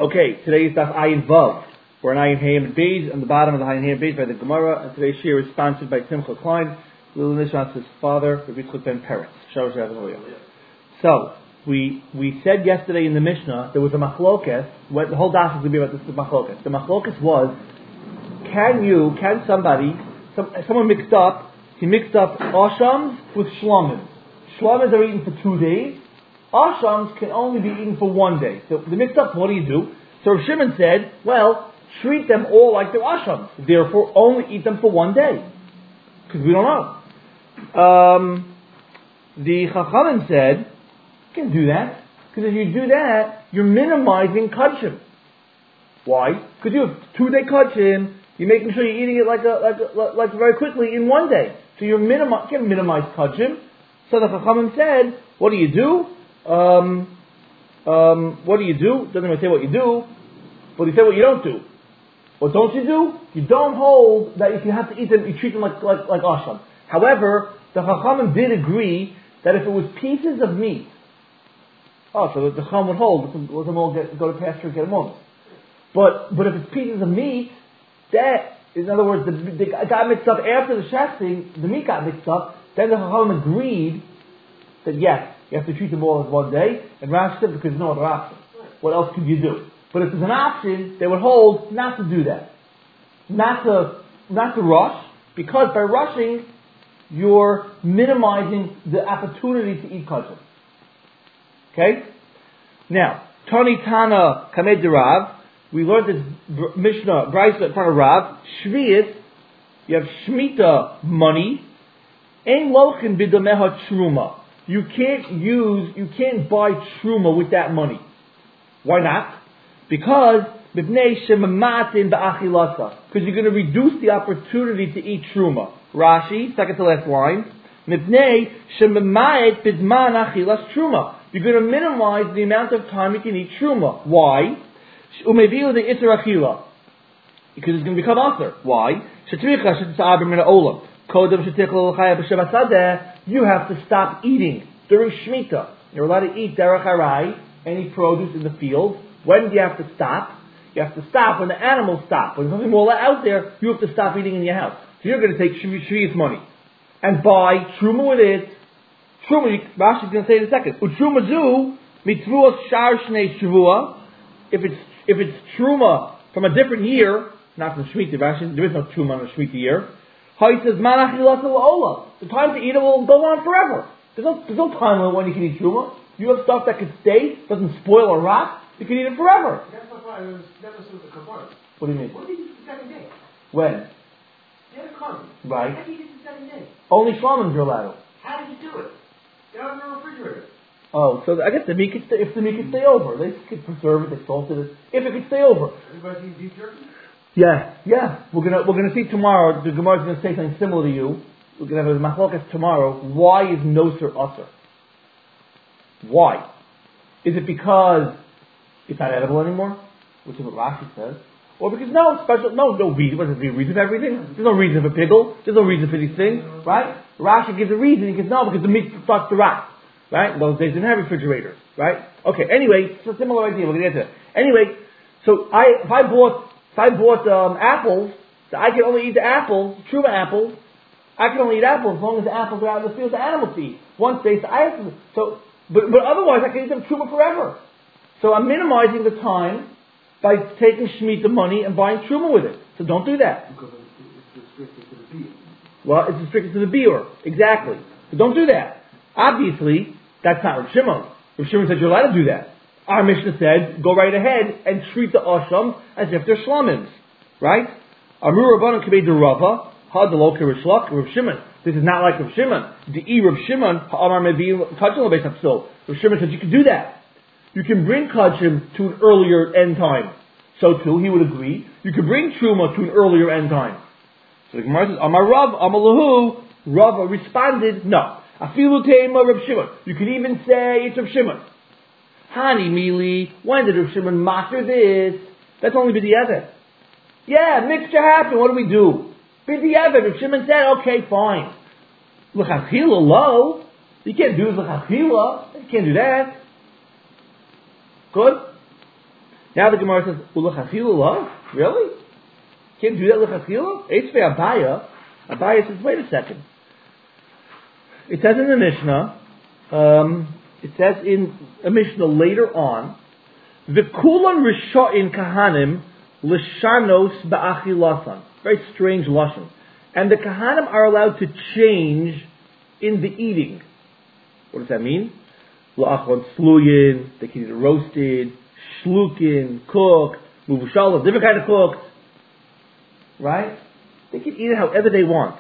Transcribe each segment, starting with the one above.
Okay, today is Daf Ayin Vav. We're on Ayin Hayim and Beis, on the bottom of the Ayin Hayim Beis by the Gemara, and today's shir is sponsored by Simcha Klein, Lil Nishmat's father, Rabbi Yitzchak ben Peretz. So, we said yesterday in the Mishnah, there was a machlokes, the whole daf is going to be about this machlokes. The machlokes was, someone mixed up ashams with shlomim. Shlomim are eaten for 2 days, ashams can only be eaten for 1 day. So the mixed up, what do you do? So Rav Shimon said, well, treat them all like they're ashams. Therefore, only eat them for 1 day. Because we don't know. The Chachamim said, you can do that. Because if you do that, you're minimizing kachim. Why? Because you have 2 day kachim, you're making sure you're eating it like very quickly in 1 day. So you can minimize kachim. So the Chachamim said, what do you do? What do you do? Doesn't even say what you do, but he said what you don't do. What don't you do? You don't hold that if you have to eat them, you treat them like asham. However, the Chachamim did agree that if it was pieces of meat, so the Chacham would hold, let them all go to pasture and get them all. But if it's pieces of meat, that, in other words, they got mixed up after the shechting, the meat got mixed up, then the Chachamim agreed that yes, you have to treat them all as 1 day, and Rashi said because there's no other option. What else could you do? But if there's an option, they would hold not to do that. Not to rush, because by rushing, you're minimizing the opportunity to eat kosher. Okay? Now, Tani Tana Kamed Rav, we learned this Mishnah, Brayso Tana Rav, Shviyas, you have Shemitah money, Ein Lochin Bidameha Truma. You can't buy truma with that money. Why not? Because you're going to reduce the opportunity to eat truma. Rashi, second to last line. You're going to minimize the amount of time you can eat truma. Why? Because it's going to become author. Why? You have to stop eating during Shemitah. You're allowed to eat derech harai, any produce in the field. When do you have to stop? You have to stop when the animals stop. When there's nothing more out there, you have to stop eating in your house. So you're going to take Shvi'is money and buy truma with it. Truma, Rashi is going to say in a second. Utruma zu mitruas shar shnei shavua. If it's truma from a different year, not from Shemitah, Rashi, there is no truma in a Shemitah year. He says, the time to eat it will go on forever. There's no time limit when you can eat truma. You have stuff that can stay, doesn't spoil or rot. You can eat it forever. That's why I was never sort of the kabbalah. What do you mean? What did you eat the second day? When? You had a carbon. Right. How did you eat the second day? Only shlomim are allowed. How did you do it? Get out of the refrigerator. Oh, so I guess the meat could stay, if the meat could stay over. They could preserve it, they salted it. If it could stay over. Anybody eat beef jerky? Yeah. We're gonna see tomorrow. The Gemara is gonna say something similar to you. We're gonna have a machlokas tomorrow. Why is noser usher? Why? Is it because it's not edible anymore, which is what Rashi says, or because no reason? What is the reason for everything? There's no reason for pickle. There's no reason for these things, right? Rashi gives a reason. He goes no, because the meat starts to rot. Right? In those days, they didn't have refrigerators, right? Okay. Anyway, it's a similar idea. We're gonna get to it. Anyway, so if I bought apples, so I can only eat the apples, truma apples. I can only eat apples as long as the apples are out in the field. The animals eat. Once they, but otherwise I can eat them truma forever. So I'm minimizing the time by taking shemitah money and buying truma with it. So don't do that. Because it's restricted to the beer. Well, it's restricted to the beer, exactly. So don't do that. Obviously, that's not Rav Shimon. Rav Shimon said you're allowed to do that. Our Mishnah said, go right ahead and treat the asham as if they're shlamims. Right? Amru Rabbanan Kibei de Rava, Hadalo Kirishlak, Rav Shimon. This is not like Rav Shimon. The Rav Shimon, Ha'amar Mevi, Kachim Lebeis Hapsil. Rav Shimon said you can do that. You can bring Kachim to an earlier end time. So too, he would agree. You can bring Truma to an earlier end time. So the Gemara says, Amar Rav, Amar Lahu, Rava responded, no. Afilu Teima Rav Shimon. You can even say it's Rav Shimon. Hani Mili, when did Rav Shimon master this? That's only B'di'evet. Yeah, mixture happened. What do we do? B'di'evet. Rav Shimon said, okay, fine. L'chachila low. You can't do this l'chachila. You can't do that. Good? Now the Gemara says, Ulachachila, really? Can't do that l'chachila? Eitzvei Abaya. Abaya says, wait a second. It says in the Mishnah, it says in a Mishnah later on, V'kulan risha'in kahanim l'shanos ba'achilasan. Very strange lashon. And the kahanim are allowed to change in the eating. What does that mean? La'achon sluyin, they can eat it roasted, shlukin, cooked, muvushalas, different kind of cooked. Right? They can eat it however they want.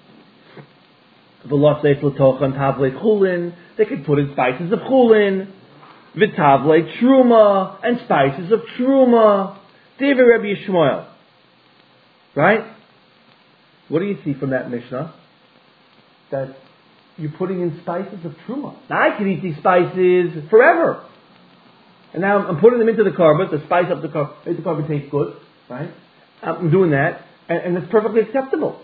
They can put in spices of chulin, v'tavle truma, and spices of truma. David Rabbi Yishmael. Right? What do you see from that Mishnah? That you're putting in spices of truma. Now I can eat these spices forever. And now I'm putting them into the carbon to spice up the carbon, make the carbon taste good. Right? I'm doing that. And it's perfectly acceptable.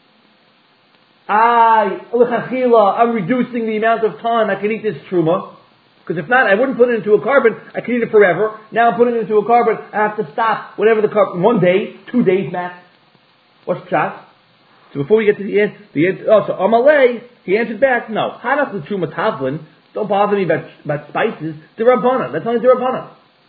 I'm reducing the amount of time I can eat this truma. Because if not, I wouldn't put it into a carbon. I can eat it forever. Now I'm putting it into a carbon. I have to stop whatever the carbon, 1 day, 2 days max. What's pshat? So before we get to the end, so Amalei, he answered back, no. Hanach the truma tavlin. Don't bother me about spices. D'Rabbanan. That's only D'Rabbanan.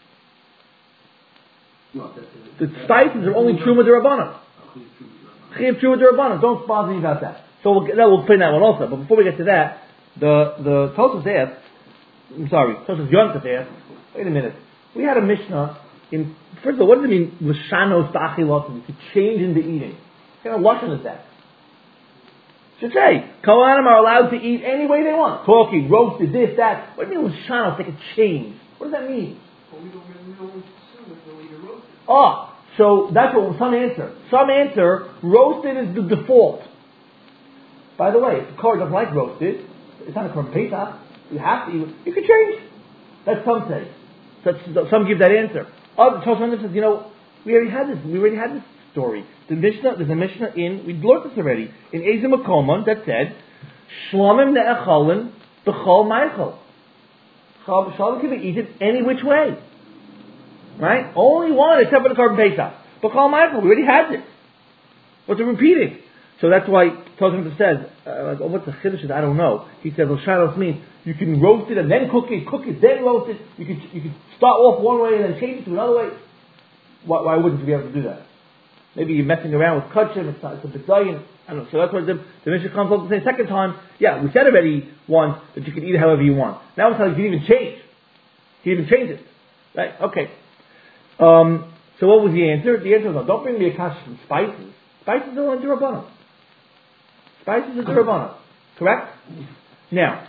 The spices are only truma D'Rabbanan. Chiv truma D'Rabbanan. Don't bother me about that. So we'll explain that one also. But before we get to that, the Tosfos asked, Tosfos Yontif asked, wait a minute. We had a Mishnah in, first of all, what does it mean, l'shanos ba'achilasim, to change in the eating? What kind of lashon is that? Should say, Kohanim are allowed to eat any way they want. Cooking, roasted, this, that. What do you mean l'shanos, like a change? What does that mean? Well, we don't assume if they'll eat it roasted. So that's what some answer. Some answer, roasted is the default. By the way, if the car doesn't like roasted, it's not a Korban Pesach, you have to eat it, you can change. That's some say. Some give that answer. Other Tosfos says, we already had this story. There's a Mishnah we learned this already, in Ezim Makomon that said, Shlomim ne'echolin b'chol meichel. Shalom can be eaten any which way. Right? Only one except for the Korban Pesach. B'chol meichel, we already had this. What's it repeating? So that's why Tosfos says, what's the chiddush? I don't know. He says, L'shanos means you can roast it and then cook it, then roast it. You can start off one way and then change it to another way. Why wouldn't you be able to do that? Maybe you're messing around with kachim, it's a bit zayin. I don't know. So that's why the Mishnah comes along to say second time, yeah, we said already once that you can eat it however you want. Now it's like you can even change. You can even change it. Right? Okay. So what was the answer? The answer was, no, don't bring me a kash from spices. Spices are on D'Rabbanan. Spices are D'Rabbanan. Correct? Now,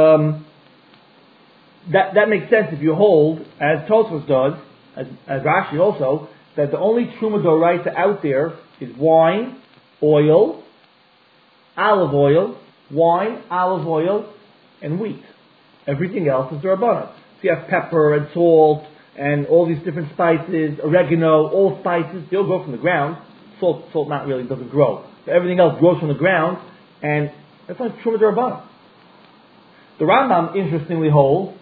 that makes sense if you hold, as Tosfos does, as Rashi also, that the only truma d'oraisa out there is wine, oil, olive oil, and wheat. Everything else is D'Rabbanan. So you have pepper and salt and all these different spices, oregano, all spices, they all grow from the ground. Salt not really doesn't grow. But everything else grows from the ground, and that's like truma d'Rabbanan. The Rambam interestingly holds,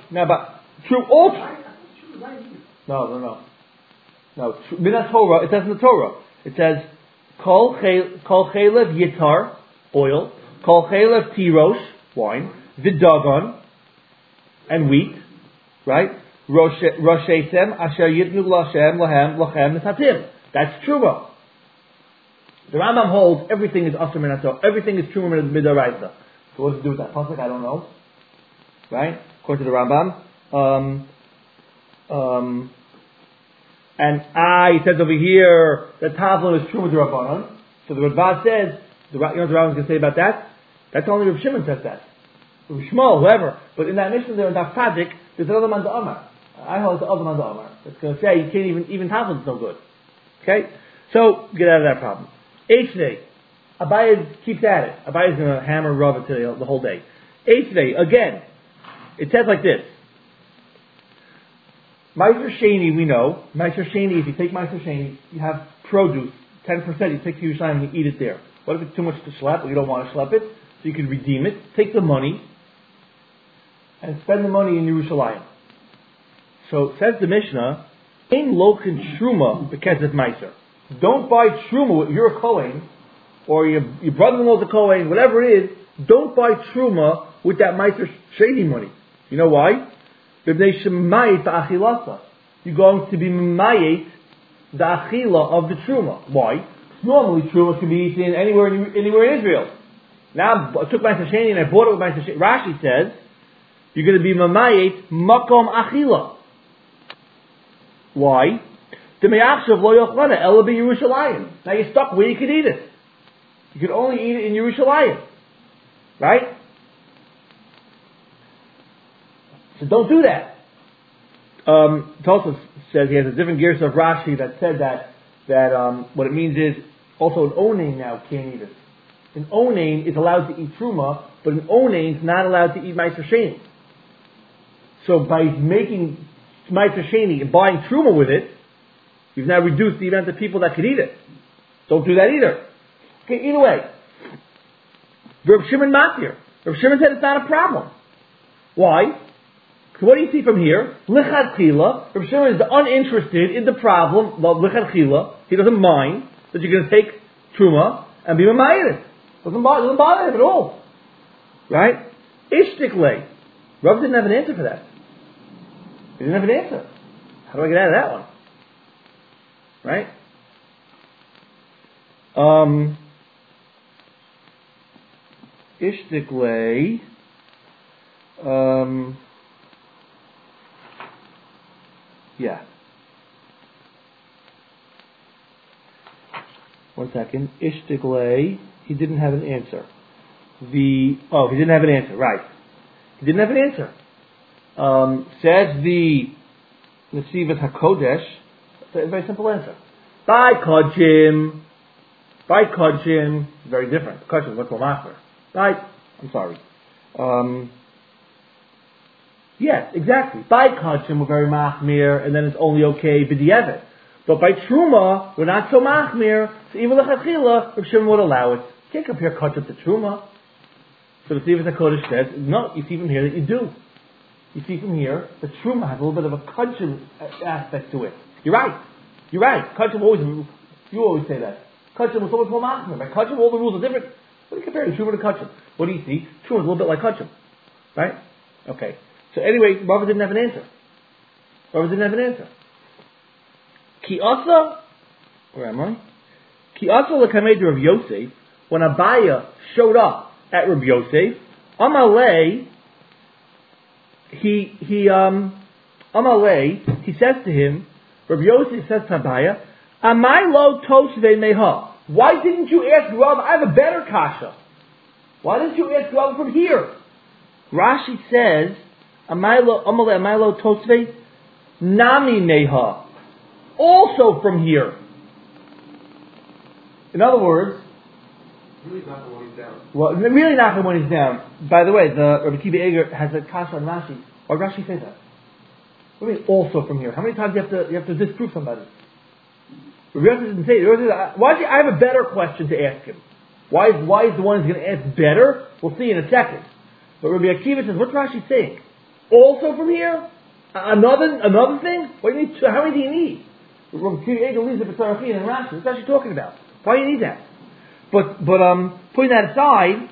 Minat Torah, it says in the Torah, it says, Kol chelev yitar, oil, Kol chelev tirosh, wine, Vidagon, and wheat, right? Roshesem, asher yitnu l'Hashem, lachem nesatim. That's truma. The Rambam holds everything is asur minat Torah, everything is truma midaraisa. So what does it do with that pasuk? I don't know. Right? According to the Rambam. And it says over here that Tavlin is truma d'Rabbanan. So the Radbaz says, the Rambam's going to say about that? That's only Rav Shimon says that. Rav Shmuel, whoever. But in that mission there in Daf Tzadik, there's another man Amar. I hold the other man Amar. It's going to say you can't even Tavlin's no good. Okay? So, get out of that problem. Eitzvei. Abaye keeps at it. Abaye's going to hammer Rav until the whole day. Eitzvei, again. It says like this. Meiser Sheni, we know. Meiser Sheni, if you take Meiser Sheni, you have produce, 10%, you take to Yerushalayim and you eat it there. What if it's too much to schlep, or you don't want to schlep it? So you can redeem it, take the money, and spend the money in Yerushalayim. So, says the Mishnah, Ein lokin truma b'kesef meiser. Don't buy truma. You're a Kohen, or your brother-in-law's a Kohen, whatever it is. Don't buy truma with that meiser shady money. You know why? You're going to be memayit the achila of the truma. Why? Normally truma can be eaten anywhere in Israel. Now I took meiser sheni and I bought it with meiser sheni. Rashi says you're going to be memayit makom achila. Why? Now you're stuck where you could eat it. You could only eat it in Yerushalayim. Right? So don't do that. Tosfos says he has a different gears of Rashi that said that what it means is also an onain now can't eat it. An onain is allowed to eat truma, but an onain is not allowed to eat meiser sheni. So by making meiser sheni and buying truma with it, you've now reduced the amount of people that could eat it. Don't do that either. Okay, either way. Reb Shimon Matir. Reb Shimon said it's not a problem. Why? So what do you see from here? Lichatchila. Reb Shimon is uninterested in the problem of lichatchila. He doesn't mind that you're going to take truma and be mamayit. Doesn't bother him at all. Right? Ishtikle. Rav didn't have an answer for that. He didn't have an answer. How do I get out of that one? Right? Ishtikle. Yeah. One second. Ishtikle. He didn't have an answer. He didn't have an answer. Right. He didn't have an answer. Says the Nesivos HaKodesh. It's a very simple answer. By Kodshim. Very different. Kodshim, what's Lamachmer? Right? I'm sorry. Yes, exactly. By Kodshim, we're very Machmir, and then it's only okay B'di'evet. But by Truma, we're not so Machmir, so even L'chatchila, Reb Shimon would allow it. You can't compare Kodshim to Truma. So the Nesivos HaKodesh says, no, you see from here that you do. You see from here that Truma has a little bit of a Kodshim aspect to it. You're right. Kodshim you always say that. Kodshim was so much more Machmir. By Kodshim, all the rules are different. What are you comparing Truma to Kodshim? What do you see? Truma is a little bit like Kodshim. Right? Okay. So anyway, Rava didn't have an answer. Ki asa, where am I? Ki asa l'kamei de Rav Yosef, when Abaya showed up at Rav Yosef, Amalei, he says to him, Rav Yosef says to Abaya, Amai lo tosvei meha. Why didn't you ask Rav? I have a better kasha. Why didn't you ask Rav from here? Rashi says, Amalo tosvei nami meha. Also from here. In other words, Really not when he's down. well, really not when he's down. By the way, the Rabbi Kiva Eger has a kasha on Rashi. Why did Rashi say that? What do you mean also from here? How many times do you have to disprove somebody? Rabbi Yosef didn't say it. I have a better question to ask him. Why is the one who's going to ask better? We'll see in a second. But Rabbi Akiva says, what's Rashi saying? Also from here? Another thing? What do you need? How many do you need? Rabbi Akiva Eger leaves it for Sarachin and Rashi. What's Rashi talking about? Why do you need that? But putting that aside,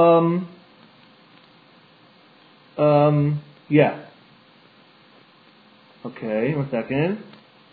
yeah. Okay, 1 second.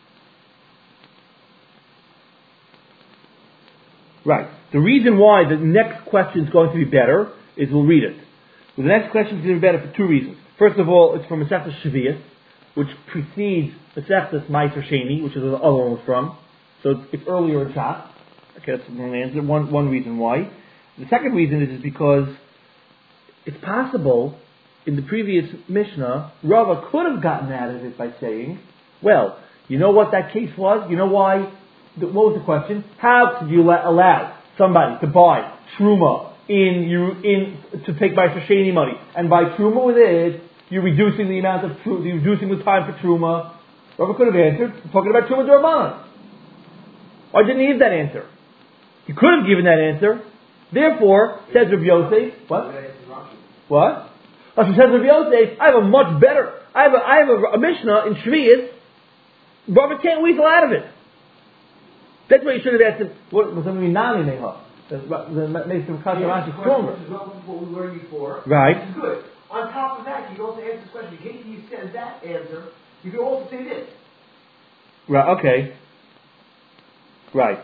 Right. The reason why the next question is going to be better is we'll read it. Well, the next question is going to be better for two reasons. First of all, it's from Masechtas Shvius, which precedes Masechtas Meiser Sheni, which is where the other one was from. So it's earlier in Shas. Okay, that's one answer. One reason why. The second reason is because it's possible in the previous Mishnah, Rava could have gotten out of it by saying, well, you know what that case was? You know why? What was the question? How could you allow somebody to buy Truma to take Meiser Sheni money? And by Truma with it, you're reducing the amount of Truma, you're reducing the time for Truma. Rava could have answered, talking about Truma D'Rabbanan. Why didn't he give that answer? He could have given that answer. Therefore, says Rabbi Yosef, what? What? So says Rabbi Yosef, I have a much better, I have a Mishnah in Shvius Rava can't weasel out of it. That's why you should have asked him, what was something Nami Meha? That makes him Rashi stronger. This is what we learned before. Right. This is good. On top of that, you can also answer this question. In case you said that answer, you can also say this. Right, okay. Right.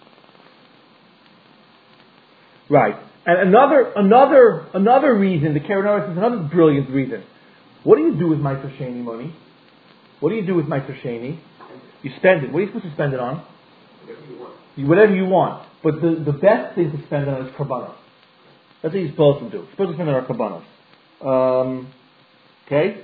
Right. And another reason, the Karen is another brilliant reason. What do you do with Meiser Sheni money? What do you do with Meiser Sheni? You spend it. What are you supposed to spend it on? Whatever you want. But the best thing to spend it on is Karbanos. That's what you're supposed to do. You're supposed to spend it on Karbanos. Okay?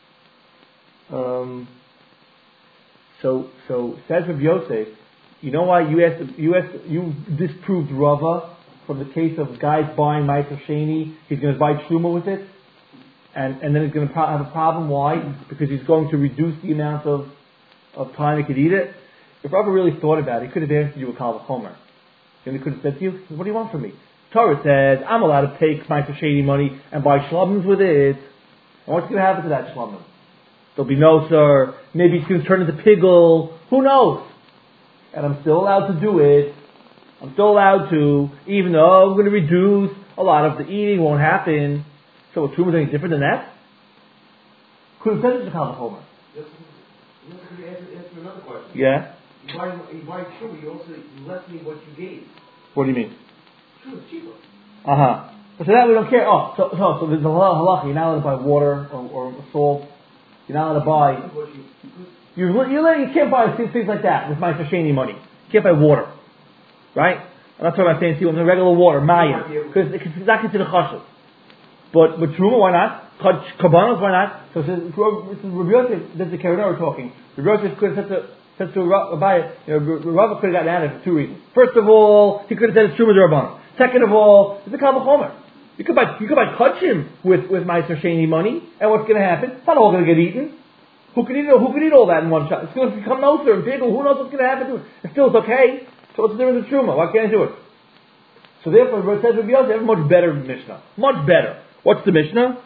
So says Rabbi Yosef, you know why you disproved Rava from the case of guys buying Meiser Sheni, he's going to buy Truma with it, and then he's going to have a problem. Why? Because he's going to reduce the amount of time he could eat it. If Rava really thought about it, he could have answered you with Kal V'chomer. And he could have said to you, what do you want from me? Torah says, I'm allowed to take Meiser Sheni money and buy shlomins with it. And what's going to happen to that shlomin? There'll be no, sir. Maybe it's going to turn into piggle. Who knows? And I'm still allowed to do it. I'm still allowed to, even though I'm going to reduce a lot of the eating, won't happen. So what, Truma is any different than that? Could have said it to Kal V'chomer. Answer another question. Yeah? You buy Truma, you lessen me what you gave. What do you mean? Truma's cheaper. Uh-huh. So that we don't care. Oh, so there's a halacha. You're not allowed to buy water or salt. You're not allowed to buy. You can't buy things like that with Meiser Sheni money. You can't buy water. Right? I'm not talking about fancy ones, regular water, mayim. Because it's not considered chashuv. But Truma, why not? Karbanos, why not? So this is Rabbi Yosef, this is the Karen talking. Rabbi Yosef could have said to Abaye, Rava could have gotten out of it for two reasons. First of all, he could have said it's Truma D'Rabbanan. Second of all, it's a Kal V'chomer. You could buy kachim with Meiser Sheni money, and what's going to happen? It's not all going to get eaten. Who could eat all that in one shot? It's going to become noser and bigger. Who knows what's going to happen to it? And still, it's okay. So what's the difference with Truma? Why can't I do it? So therefore, it says Rabbi Yosef, much better Mishnah. Much better. What's the Mishnah?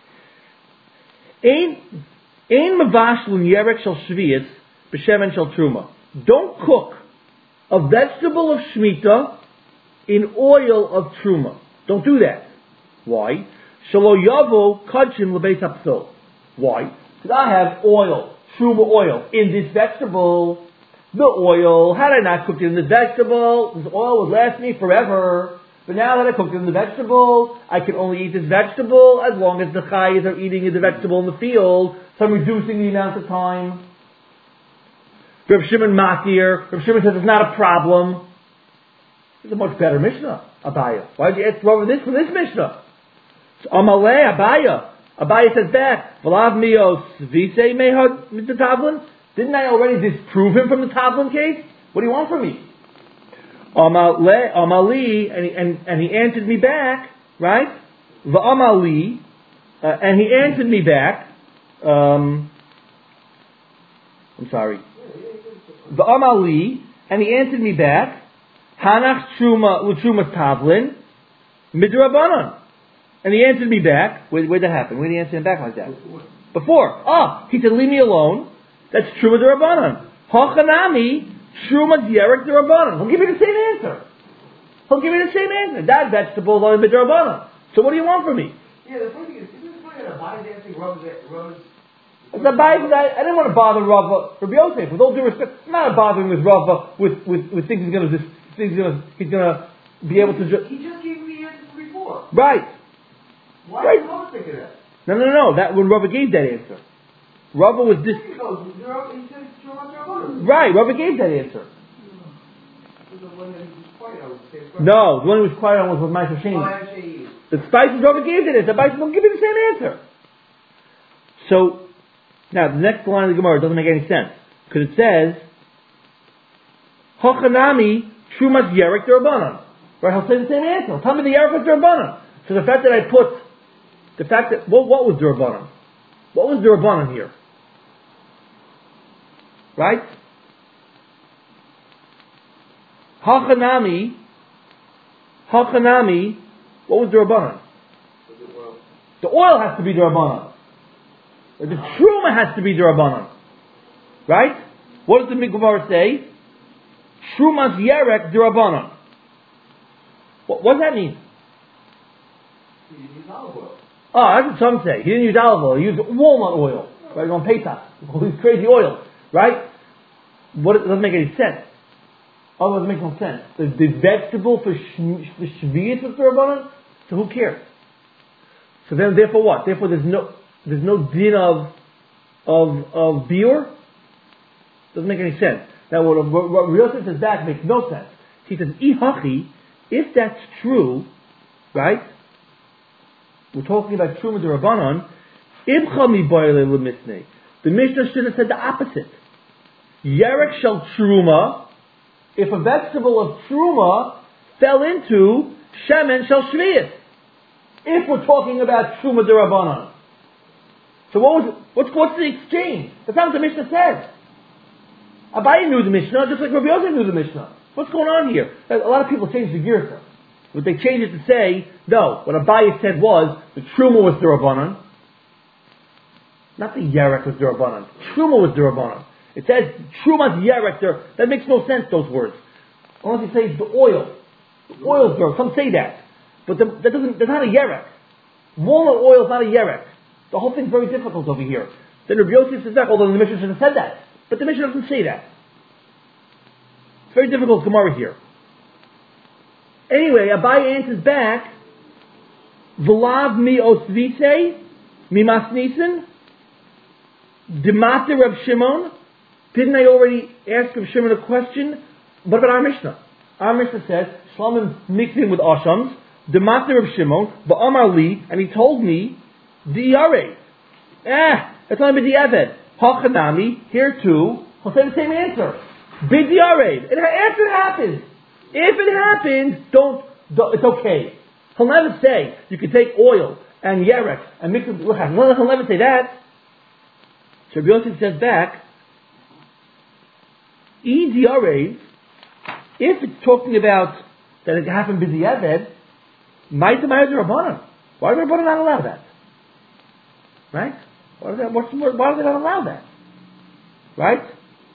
Ein mavashlun yerek shel shviyas b'shemen shel Truma. Don't cook a vegetable of Shemitah in oil of Truma. Don't do that. Why? Shelo yavo kachim lebeis hapsil. Why? Because I have oil, Truma oil, in this vegetable. The oil, had I not cooked it in the vegetable, this oil would last me forever. But now that I cooked it in the vegetable, I can only eat this vegetable as long as the chayes are eating the vegetable in the field. So I'm reducing the amount of time. Rav Shimon Matir, Rav Shimon says it's not a problem. This is a much better Mishnah, Abaya. Why did you ask for this Mishnah? So, Amalei, Abaya. Abaya says back, V'lav mios v'isei mehad mitatavlin. Didn't I already disprove him from the Tavlin case? What do you want from me? Amali, and he answered me back, right? V'amali, and he answered me back. I'm sorry. V'amali, and he answered me back. Hanach truma l'truma Tavlin midrabanan, and he answered me back. Where'd that happen? Where did he answer him back like that? Before. He said, "Leave me alone." That's Truma D'Rabbanan. Hachanami, Truma Yerek D'Rabbanan. He'll give me the same answer. That vegetable is only D'Rabbanan. So what do you want from me? Yeah, the funny thing is, isn't this funny that Abaye's answering Rava's... I didn't want to bother Rava, Rabbi Yosef, with all due respect. I'm not bothering with Rava with things he's gonna be able to He just gave me the answer before. Right. Why Right. did Rava think of that? No. That when Rava gave that answer. Rava was this. Right, Rava gave that answer. No, the one who was quiet on was with Meiser Sheni. The spices Rava gave that answer. The spices will give you the same answer. So, now the next line of the Gemara doesn't make any sense. Because it says, Hachanami Trumas Yerek D'Rabbanan. Right, he'll say the same answer. Tell me the Yerek was D'Rabbanan. So the fact that what was D'Rabbanan? What was D'Rabbanan here? Right? Hachanami, what was D'Rabbanan? The oil has to be D'Rabbanan. The Truma has to be D'Rabbanan. Right? What does the Gemara say? Trumas Yerek D'Rabbanan. What does that mean? He didn't use olive oil. Oh, that's what some say. He didn't use olive oil. He used walnut oil. Right, on Pesach. All these crazy oils. Right? It doesn't make any sense. Otherwise, it makes no sense. The vegetable for Shvi'is was D'Rabbanan, so who cares? So then, therefore what? Therefore there's no din of biur? Doesn't make any sense. Now what Yosef says back makes no sense. He says, Ihachi, if that's true, right? We're talking about Truma D'Rabbanan, Ibcha mi boile l'mitnei. The Mishnah should have said the opposite. Yerek shel Truma, if a vegetable of Truma fell into Shemen shel Shvi'is. If we're talking about Truma D'Rabbanan. So what's the exchange? That's not what the Mishnah says. Abaye knew the Mishnah, just like Rabbi Yosef knew the Mishnah. What's going on here? A lot of people change the Girsa. But they change it to say, no, what Abaye said was, the Truma was D'Rabbanan. Not the Yerek was D'Rabbanan. Truma was D'Rabbanan. It says, Truma's Yerek there. That makes no sense, those words. Unless you say the oil. The oil's D'Rabbanan. Some say that. But that's not a Yerek. Walnut oil is not a Yerek. The whole thing's very difficult over here. Then Rabbi Yosef says that, although the Mishnah should have said that. But the Mishnah doesn't say that. It's very difficult Gemara here. Anyway, Abaye answers back, V'lav mi osvise, mi masnisen, Demate Rav Shimon. Didn't I already ask Rav Shimon a question? What about our Mishnah? Our Mishnah says, Shlamim mixing with Ashams, Demate Rav Shimon, Ba'amar li, and he told me, Diyare. It's only B'di'eved. Hachanami, here too, he'll say the same answer. B'di'are. If it happens, it's okay. He'll never say, you can take oil and Yerek and mix it with Luchas. He'll never say that. So Rabbi Yosef says back, If it's talking about that it happened b'di'eved, why do the Rabbanan not allow that? Right? Why do they not allow that? Right?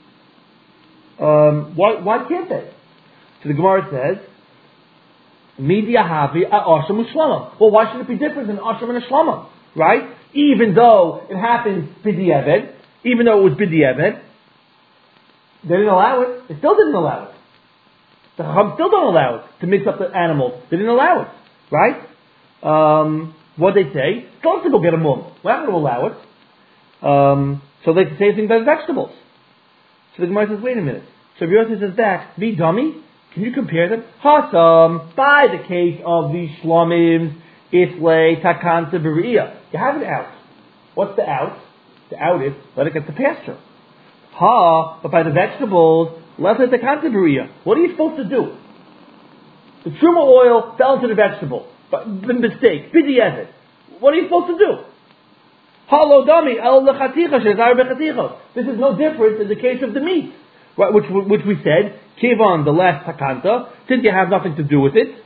Why can't they? So the Gemara says, Midiyahavi Asham Ushlamam. Well, why should it be different than Asham and Ushlamam? Right? Even though it happened b'di'eved, even though it was b'di'eved, they didn't allow it. They still didn't allow it. The Chacham still don't allow it to mix up the animals. They didn't allow it. Right? What they say? Tell us to go get a mum. We're not going to allow it. So they can say things about vegetables. So the Gemara says, wait a minute. So Yosef says back, me dummy, can you compare them? Hasam, by the case of the Shlomim, Islay, Takanta, Beria. You have an out. What's the out? The out is, let it get to pasture. But by the vegetables, let it Takanta, Beria. What are you supposed to do? The truma oil fell into the vegetable. But the mistake, b'di'eved. What are you supposed to do? This is no different in the case of the meat, right, which we said, Kivon, the last takanta, since you have nothing to do with it,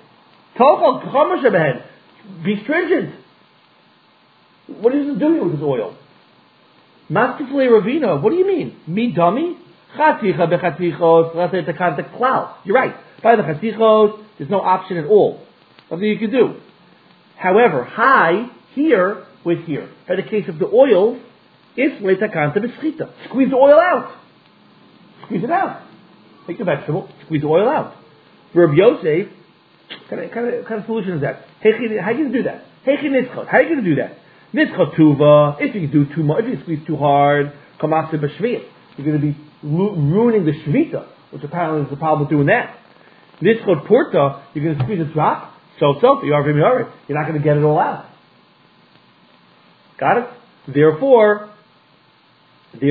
be stringent. What is it doing with this oil? Maskefle Ravina, what do you mean? Me dummy? Chaticha bechatichos, takanta klal. You're right. By the chatichos, there's no option at all. Nothing you can do. However, here, with here. In the case of the oil, it's letakanta b'schita. Squeeze the oil out. Squeeze it out. Take the vegetable, squeeze the oil out. For Rabbi Yosef, kind of solution is that? How are you going to do that? How are you going to do that? Nitzchot tuva, if you do too much, if you squeeze too hard, kamasa b'shviyat. You're going to be ruining the shvita, which apparently is the problem with doing that. Nitzchot purta, you're going to squeeze a drop, you're not going to get it all out. Got it? Therefore, it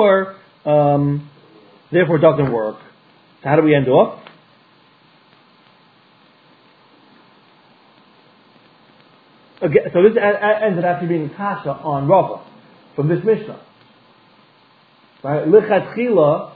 doesn't work. So how do we end off? Okay, so this ends up actually being kasha on Rava from this Mishnah. Right? Lichatchila.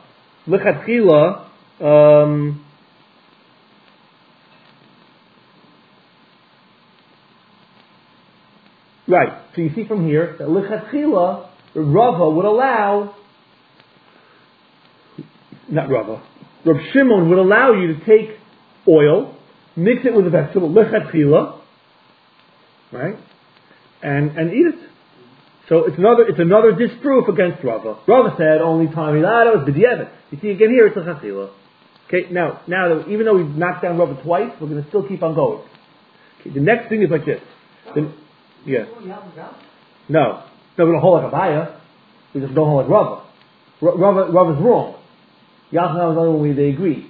Right. So you see from here that lichatchila, Rava would allow not Rava. Reb Shimon would allow you to take oil, mix it with a vegetable, lechatchila, right, and eat it. So it's another disproof against Rava. Rava said only tamilado is b'diavad. You see again here it's lechatchila. Okay, now that, even though we've knocked down Rava twice, we're going to still keep on going. Okay, the next thing is like this. Yeah. No, we don't hold like Abaya. We just don't hold like Rava. Rava's wrong. Yachidam is the only one where they agree.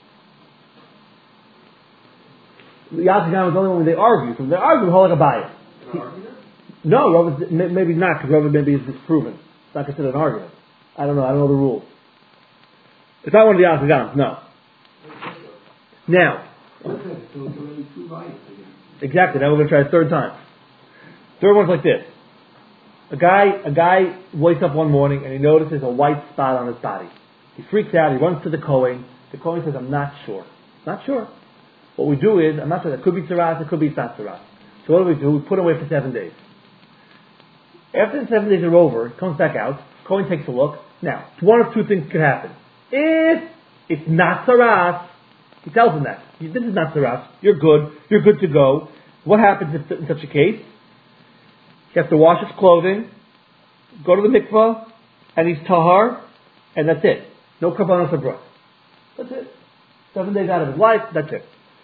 Yachidam is the only one where they argue. So if they argue, we hold like Abaya. No, Rava maybe not, because Rava maybe is disproven. It's not considered an argument. I don't know the rules. It's not one of the Yachidams, no. Now. Exactly, now we're going to try a third time. Third one's like this. A guy wakes up one morning and he notices a white spot on his body. He freaks out, he runs to the Kohen. The Kohen says, I'm not sure. Not sure. What we do is, I'm not sure, it could be tzaras, it could be not tzaras. So what do? We put him away for 7 days. After the 7 days are over, he comes back out, Kohen takes a look. Now, one of two things could happen. If it's not tzaras, he tells him that. This is not tzaras, you're good to go. What happens in such a case? He has to wash his clothing, go to the mikvah, and he's tahar, and that's it. No karbanos are brought. That's it. 7 days out of his life, that's it.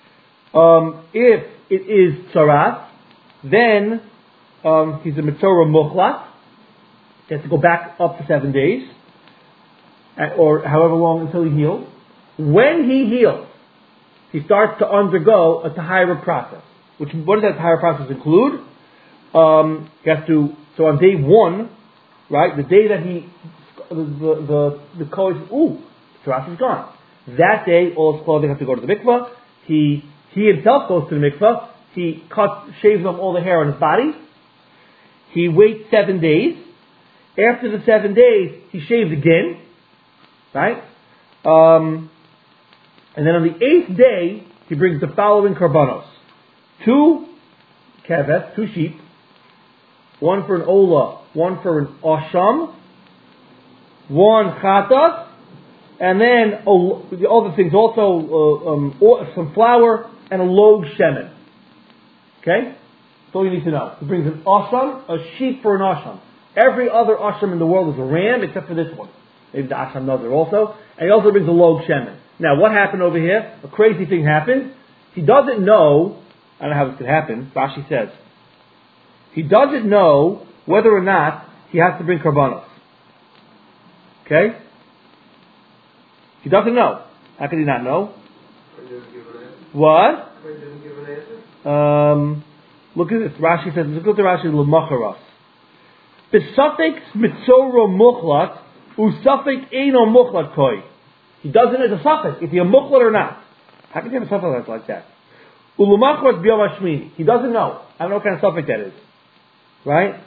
If it is tzaras, then he's a mitzorah muchlat. He has to go back up to 7 days, or however long until he heals. When he heals, he starts to undergo a tahira process. What does that tahira process include? He has to, so on day 1, right, the day that the Kohen says, ooh, tzaras is gone. That day, all his clothing has to go to the mikvah. He himself goes to the mikvah. He shaves off all the hair on his body. He waits 7 days. After the 7 days, he shaves again, right? And then on the 8th day, he brings the following karbanos: 2 keves, 2 sheep, 1 for an olah, 1 for an asham, 1 chatas, and then the other things also, some flour and a log shemen. Okay? That's all you need to know. He brings an asham, a sheep for an asham. Every other asham in the world is a ram except for this one. Maybe the asham knows it also. And he also brings a log shemen. Now, what happened over here? A crazy thing happened. He doesn't know, I don't know how this could happen, Rashi says. He doesn't know whether or not he has to bring karbanos. Okay? He doesn't know. How could he not know? What? Look at this. Rashi says, look at the Rashi, l'macharas. B'safek mitzoro muchlat, u'safek eino muchlat koi. He doesn't know, it's a safek. Is he a muchlat or not? How can you have a safek like that? U'l'macharas b'yom hashmini. He doesn't know. I don't know what kind of safek that is. Right?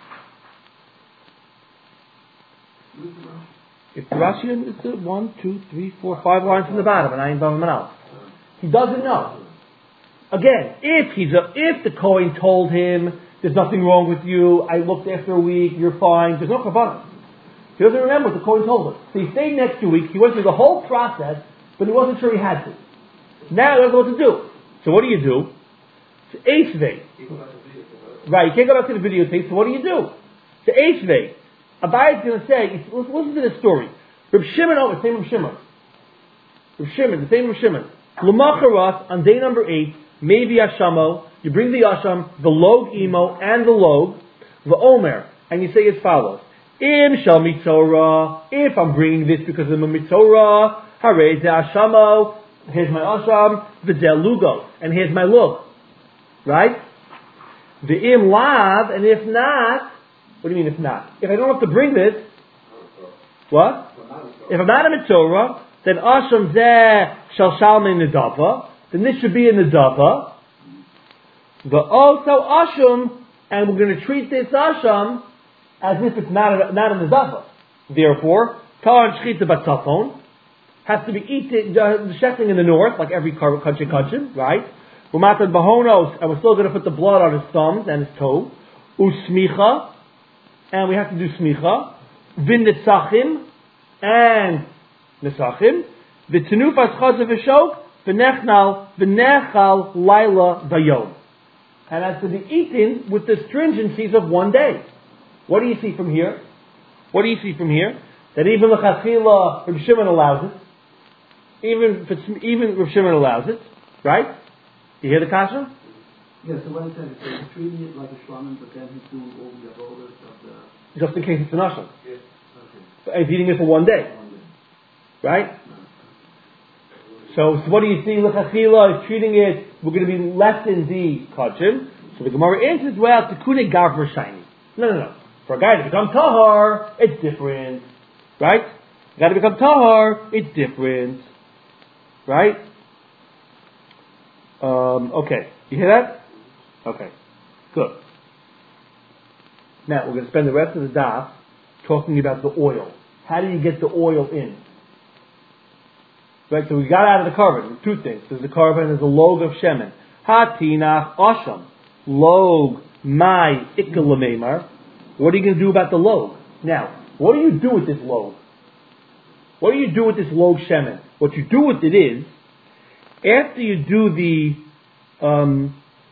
It's Rashi, it's 1, 2, 3, 4, 5 lines from the bottom, and I ain't bumming out. He doesn't know. Again, if the Kohen told him, there's nothing wrong with you, I looked after a week, you're fine, there's no kavanah. He doesn't remember what the Kohen told him. So he stayed next 2 weeks, he went through the whole process, but he wasn't sure he had to. Now he doesn't know what to do. So what do you do? It's Eitzvei. Right, you can't go back to the videotape, so what do? It's Eitzvei. Abai is going to say, listen to this story. Reb Shimon, the same Reb Shimon. The same Reb Shimon. L'macharas, on day number 8, maybe Ashamo, you bring the Asham, the log imo, and the log, the omer, and you say as follows: Im shal mitzorah, if I'm bringing this because I'm a mitzorah, harei ze Ashamo, here's my Asham, v'zel lugo, and here's my log. Right? The im lav, and if not, what do you mean if not? If I don't have to bring this, what? If I'm not a mitzorah, then Asham zeh shal shalmei nedava, then this should be in the dava. But also Asham, and we're going to treat this Asham as if it's not in the dava. Therefore, Kar Shchita Batzafon has to be eaten, shechting in the north, like every country, right? Umatan Bahonos, and we're still going to put the blood on his thumbs and his toe. Usmicha, and we have to do smicha. Vinditzachim, and Nesachim, v'tenufas chazav v'shok, v'nechal laila v'yom. And as to be eaten with the stringencies of one day. What do you see from here? What do you see from here? That even l'chachila, Reb Shimon allows it. Even Reb Shimon allows it. Right? You hear the kasha? Yeah, so what he said is he's treating it like a shlomen, but then he's doing all the avodas of the... Just in case it's an asham. Yes. Okay. He's eating it for one day. Right? So what do you see? L'chachila is treating it, we're going to be less in the kachim. So the Gemara answers, well, tikune gavra shiny. No. For a guy to become tahar, it's different. Right? You got to become tahar, it's different. Right? Okay. You hear that? Okay. Good. Now, we're going to spend the rest of the daf talking about the oil. How do you get the oil in? Right, so we got out of the carbon. Two things. There's the carbon and there's a log of shemen. Hatinach asham. Log my ikkelamemar. What are you going to do about the log? Now, what do you do with this log? What do you do with this log shemen? What you do with it is, after you do the,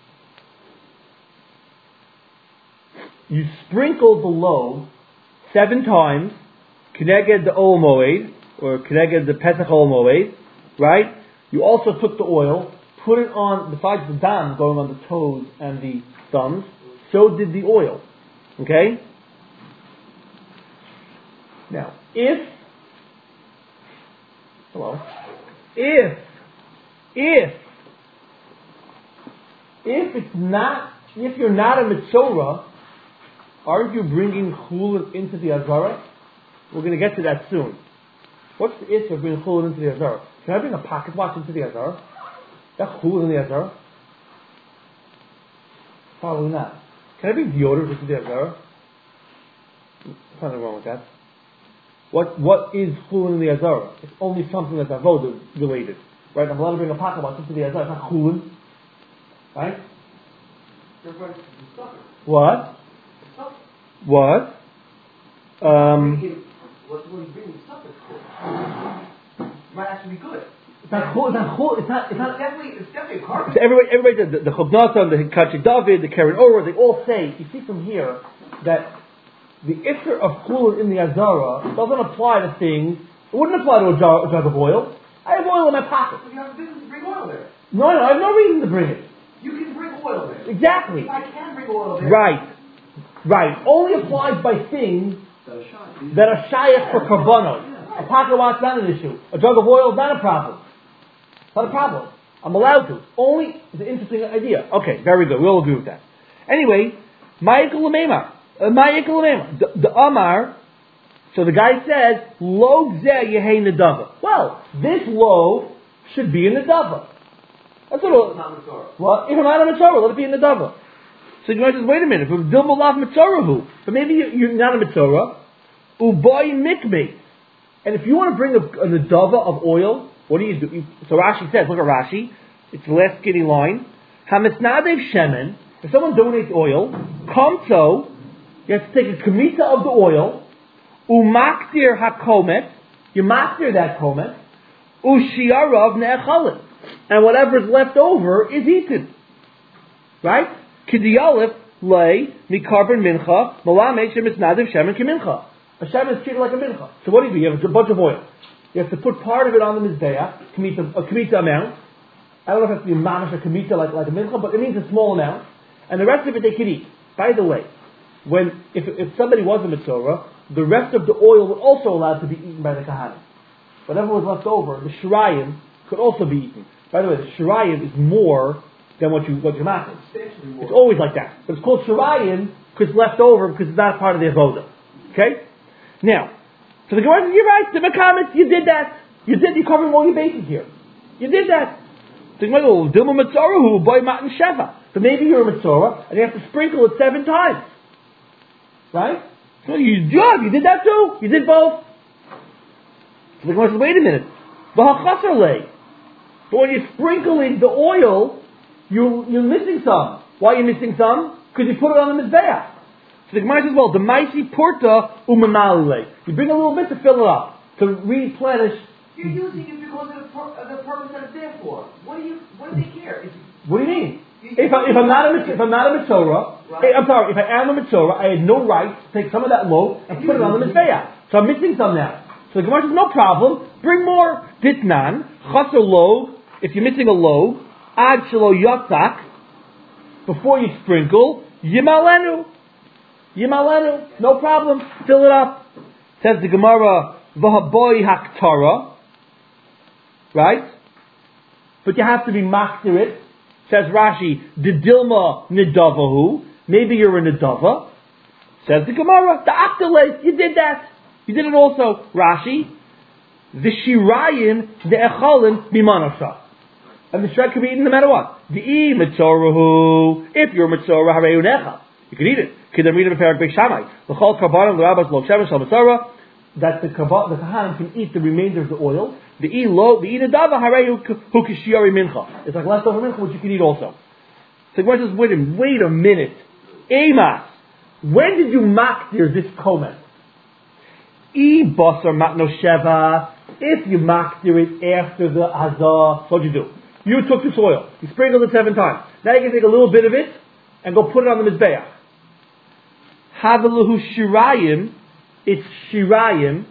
you sprinkle the log 7 times, Keneged the Ol Moed, or Keneged the Pesach Ol Moed, right? You also took the oil, put it on, besides the dam going on the toes and the thumbs, so did the oil. Okay? Now, if you're not a Mitzorah, aren't you bringing chulin into the Azara? We're going to get to that soon. What's the issue of bringing chulin into the Azara? Can I bring a pocket watch into the Azara? That's chulin in the Azara? Probably not. Can I bring deodorant into the Azara? There's nothing wrong with that. What is chulin in the Azara? It's only something that's avodah related. Right? I'm allowed to bring a pocket watch into the Azara. It's not chulin. Right? What? What? What he's bringing stuff is cool. Might actually be good. It's not cool. It's not. It's definitely a carbon. So everybody did the Chobnatam, the Kachik David, the Karen Orah, they all say, you see from here, that the Isser of chulin in the Azara doesn't apply to things, it wouldn't apply to a jug of oil. I have oil in my pocket. But you have business to bring oil there. No, I have no reason to bring it. You can bring oil there. Exactly. I can bring oil there. Right. Only applies by things that are shayach for karbanos. A pocket watch, not an issue. A jug of oil, not a problem. Not a problem. I'm allowed to. Only, it's an interesting idea. Okay, very good. We all agree with that. Anyway, ma'ikul lememar. The Amar, so the guy says, Log zeh yehei nedava. Well, this loaf should be in the dava. That's what. If I'm not a Mitzorah, let it be in the dava. So you might just wait a minute. But maybe you're not a Mitzorah. Uboy mikmei. And if you want to bring a nedava of oil, what do you do? So Rashi says, look at Rashi. It's the last skinny line. Hamitznadev shemen. If someone donates oil, kamto, you have to take a kamita of the oil. Umaktir hakomet. You maktir that komet. Ushiarav ne'echalit. And whatever's left over is eaten. Right? Kidiyalif lay mikarbon mincha malamed shemitznadev shemen kimincha. A shemen is treated like a mincha. So what do? You have a bunch of oil. You have to put part of it on the mizbeach, a kamita amount. I don't know if it has to be mamish a kamita like a mincha, but it means a small amount. And the rest of it they could eat. By the way, if somebody was a Mitzorah, the rest of the oil was also allowed to be eaten by the Kahanim. Whatever was left over, the Shirayim could also be eaten. By the way, the Shirayim is more than what you matter. It's always like that. But it's called Shirayim because it's left over because it's not part of the Avodah. Okay? Now, so the Gemara says, you're right, the Mekamis, you did that. You're covering all your bases here. You did that. So the Gemara says, Dilma Mitzorahu, boy Matan Sheva. But maybe you're a Mitzorah and you have to sprinkle it 7 times. Right? So you did that too. You did both. So the Gemara says, wait a minute. But when you're sprinkling the oil, you're missing some. Why are you missing some? Because you put it on the Mizbeach. So the Gemara says, the Maisi Porta Umamalile. You bring a little bit to fill it up, to replenish You're using it because of the purpose that it's there for. What do they care? What do you mean? If I'm not a Mitzorah, right. I'm sorry, if I am a Mitzorah, I had no right to take some of that loaf and put it on the Mizbeah. So I'm missing some now. So the Gemara says, no problem, bring more. Ditnan, chaser log, if you're missing a log, ad shelo yatzak, before you sprinkle, yimalenu, no problem, fill it up. Says the Gemara, v'haboy haktara, right? But you have to be makdir it. Says Rashi, Didilma nidavahu. Maybe you're a nidava. Says the Gemara, the Aktale, you did that. You did it also. Rashi, the shirayim the echalin bimanasa. And the shred can be eaten no matter what. The e mitzorahu. If you're mitzorah hareu necha, you can eat it. Kedamina b'perak beishamai. L'chol karbanim l'rabbas lo shemesh al mitzorah. That the kahanim can eat the remainder of the oil. The nidava hareu hu kishiyari mincha. It's like leftover mincha, which you can eat also. So the says, wait a minute. Emas, when did you makdir this komet? E basar matno sheva. If you makdir it after the hazah, what'd you do? You took this oil, you sprinkled it 7 times. Now you can take a little bit of it and go put it on the mizbeach. Havelahu shirayim. It's shirayim.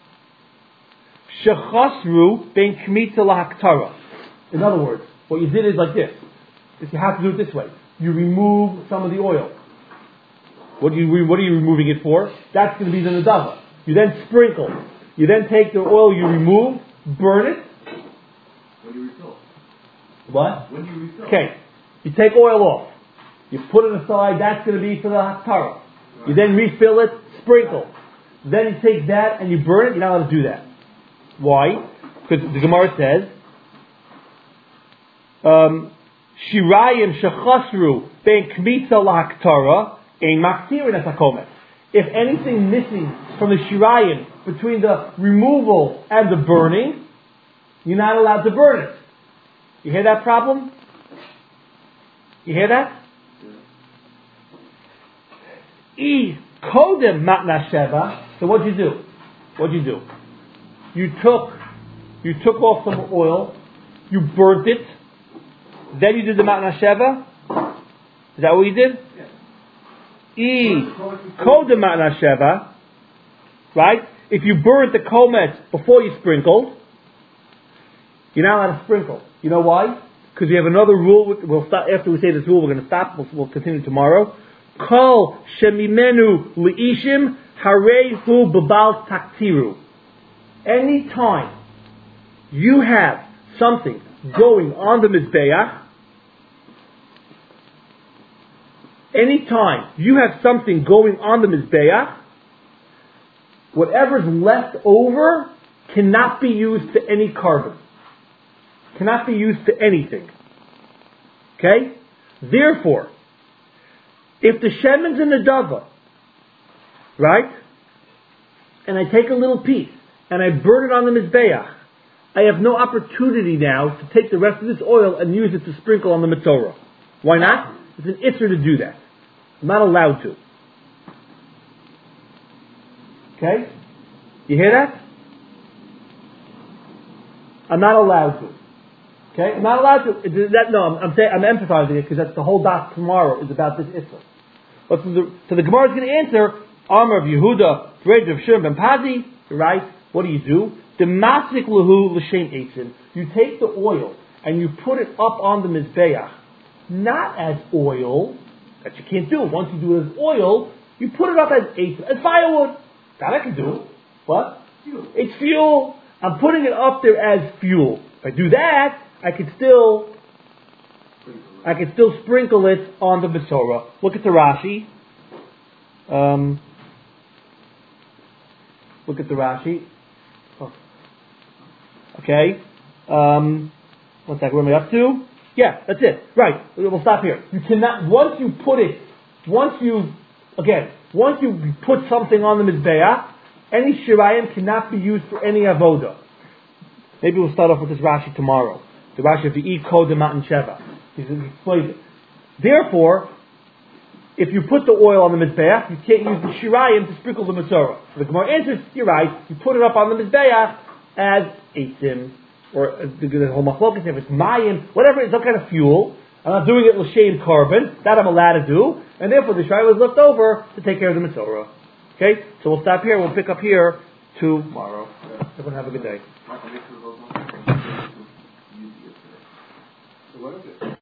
Shechasru ben kmitza lahaktara. In other words, what you did is like this. If you have to do it this way, you remove some of the oil. What are you removing it for? That's going to be the nadava. You then sprinkle. You then take the oil you remove, burn it. When you refill. What? When you refill. Okay. You take oil off. You put it aside. That's going to be for the haktara. Right. You then refill it, sprinkle. Then you take that and you burn it. You're not allowed to do that. Why? Because the Gemara says, Shirayim shechasru ben kmitza lahaktara ein maktirin et hakomet. If anything missing from the shirayim between the removal and the burning, you're not allowed to burn it. You hear that problem? You hear that? E kodem matna sheva. So what'd you do? You took off some oil, you burnt it, then you did the matna sheva. Is that what you did? E kodem matna sheva. Right? If you burnt the komet before you sprinkled, you're not allowed to sprinkle. You know why? Because we have another rule. We'll stop after we say this rule. We're going to stop. We'll continue tomorrow. Kol shemimenu liishim harehu babal taktiru. Anytime you have something going on the mizbeach, whatever's left over cannot be used to any carbon. Cannot be used to anything. Okay? Therefore, if the shemen's in the dava, right, and I take a little piece and I burn it on the mizbeach, I have no opportunity now to take the rest of this oil and use it to sprinkle on the metzorah. Why not? It's an issur to do that. I'm not allowed to. Okay? You hear that? I'm not allowed to. Okay? I'm not allowed to. I'm emphasizing it because that's the whole daf tomorrow is about this issur. But so the Gemara is going to answer Amar of Yehuda, Red of Shimon ben Pazi, right? What do? The masik lahu l'shem eitzin. You take the oil and you put it up on the mizbeach, not as oil, that you can't do. Once you do it as oil, you put it up as eitzin, as firewood. That I can do. What? Fuel. It's fuel. I'm putting it up there as fuel. If I do that, I could still sprinkle it on the mesorah. Look at the Rashi. Look at the Rashi. Oh. Okay. 1 second. Where am I up to? Yeah, that's it. Right. We'll stop here. You cannot. Once you put something on the mizbeach, any shirayim cannot be used for any avoda. Maybe we'll start off with this Rashi tomorrow. The Rashi of the E Kodem Matan Sheva. He explains it. Therefore, if you put the oil on the mizbeach, you can't use the shirayim to sprinkle the metzorah. So the Gemara answers, you're right, you put it up on the mizbeach as eitzim, or the whole machlokas, if it's mayim, whatever, it's some kind of fuel. I'm not doing it l'shem carbon. That I'm allowed to do, and therefore the shayla was left over to take care of the mitzvah. Okay, so we'll stop here. We'll pick up here tomorrow. Everyone have a good day. So what is it?